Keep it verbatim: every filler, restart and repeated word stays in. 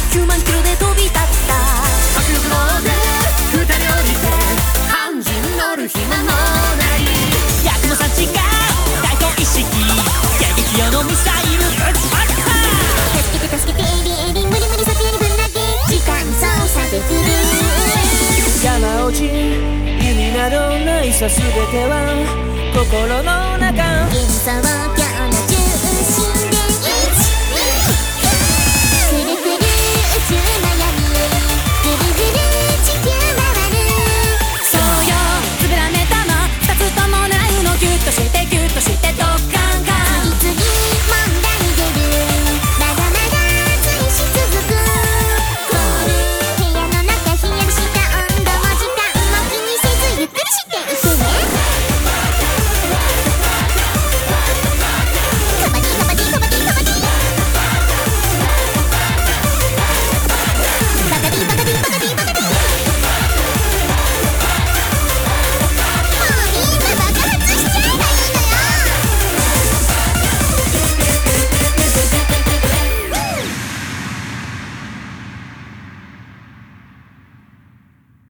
きゅうまんキロで飛び立った迫力ので二人降りて肝心乗る暇もない八雲さん違う大東一式迎撃用のミサイルぶっ放った助けて助けてエリエリ無理無理先にぶん投げ時間操作できる山落ち意味などないさ全ては心の中幻想郷の